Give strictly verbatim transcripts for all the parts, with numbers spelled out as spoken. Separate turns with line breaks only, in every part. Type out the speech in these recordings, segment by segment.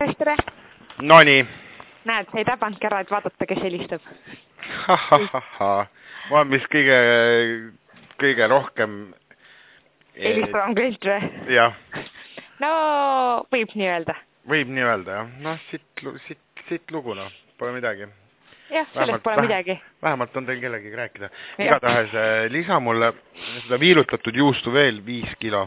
tere, tere.
No nii.
Näed, ei täpandki ära, et vaadata, kes helistab.
Ha-ha-ha-ha. Ma olen mis kõige, kõige rohkem...
Helistavam klient või?
Jah.
No, võib nii öelda.
Võib nii öelda, jah. Noh, siit, siit, siit lugu, noh. Pole midagi.
Jah, sellest pole midagi.
Vähemalt on teil kellegi rääkida. Igatahes lisa mulle seda viilutatud juustu veel viis kilo.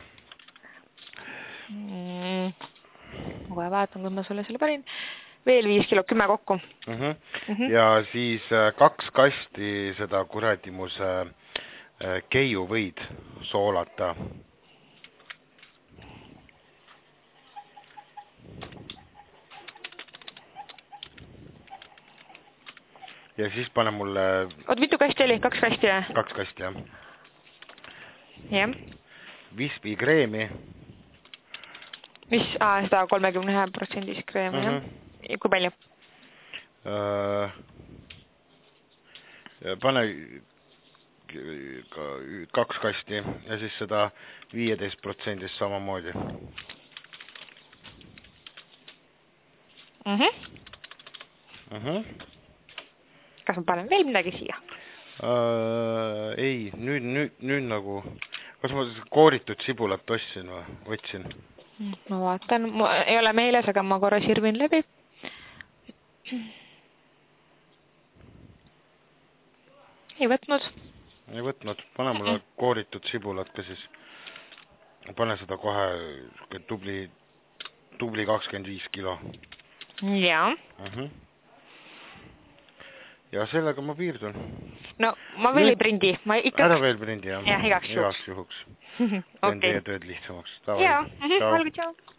Mm. Ma kohe vaatan, kui ma sulle selle panin. Veel viis kilo, kümme kokku.
Uh -huh. uh -huh. Ja siis kaks kasti seda kuradimus keiu võid soolata. Ja siis pane mulle...
Oot, mitu kasti oli? Kaks kasti või?
Kaks kasti, jah.
Jah.
Vispi kreemi.
Mis? Aa, seda kolmekümne ühe protsendis kreemi, jah. Uh -huh. Kui palju?
Uh, pane kaks kasti ja siis seda viieteist protsendis samamoodi.
Mhm.
Mhm.
Kas ma panen veel midagi siia?
Uh, ei, nüüd, nüüd, nüüd nagu... Kas ma kooritud sibulat ostsin või? Võtsin?
Ma vaatan, ma ei ole meeles, aga ma korra sirvin läbi. Ei võtnud.
Ei võtnud. Pane mulle kooritud sibulat ka siis. Pane seda kohe tubli, tubli kakskümmend viis kilo.
Jaa.
Uh -huh. Ja sellega ma piirdun.
No, ma veel ei prindi. Ma ikka...
Ära veel prindi, jah.
Jah, igaks juhuks.
Igaks juhuks.
Okei.
Teen teie tööd lihtsamaks.
Jaa, olgu, tšau.